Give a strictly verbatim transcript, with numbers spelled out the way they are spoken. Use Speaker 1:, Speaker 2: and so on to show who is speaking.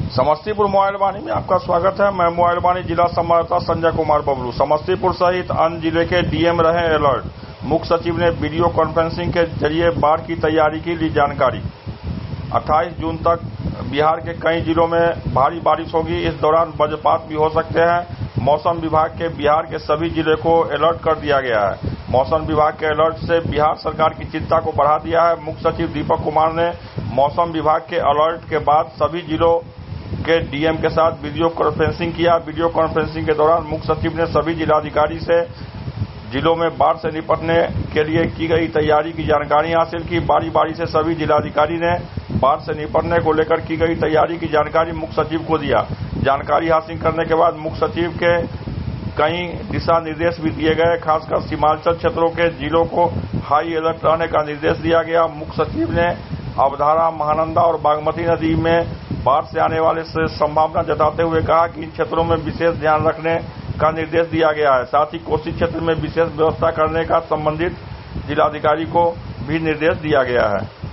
Speaker 1: Samastipur mobile वाणी में आपका स्वागत है। मैं मोबाइल वाणी जिला संवाददाता संजय कुमार बबलू। समस्तीपुर सहित अन्य जिले के डीएम रहे अलर्ट। मुख्य सचिव ने वीडियो कॉन्फ्रेंसिंग के जरिए बाढ़ की तैयारी की ली जानकारी। अट्ठाईस जून तक बिहार के कई जिलों में भारी बारिश होगी। इस दौरान वज्रपात भी हो सकते हैं। मौसम विभाग के बिहार के सभी जिले को अलर्ट कर दिया गया है। मौसम विभाग के अलर्ट से बिहार सरकार की चिंता को बढ़ा दिया है। मुख्य सचिव दीपक कुमार ने मौसम विभाग के अलर्ट के बाद सभी जिलों के डीएम के साथ वीडियो कॉन्फ्रेंसिंग किया। वीडियो कॉन्फ्रेंसिंग के दौरान मुख्य सचिव ने सभी जिलाधिकारी से जिलों में बाढ़ से निपटने के लिए की गई तैयारी की जानकारी हासिल की। बारी बारी से सभी जिलाधिकारी ने बाढ़ से निपटने को लेकर की गई तैयारी की जानकारी मुख्य सचिव को दिया। जानकारी हासिल करने के बाद मुख्य सचिव के कई दिशा निर्देश भी दिए गए। खासकर सीमांचल क्षेत्रों के जिलों को हाई अलर्ट रहने का निर्देश दिया गया। मुख्य सचिव ने अवधारा, महानंदा और बागमती नदी में बाढ़ से आने वाले से संभावना जताते हुए कहा कि इन क्षेत्रों में विशेष ध्यान रखने का निर्देश दिया गया है। साथ ही कोसी क्षेत्र में विशेष व्यवस्था करने का संबंधित जिलाधिकारी को भी निर्देश दिया गया है।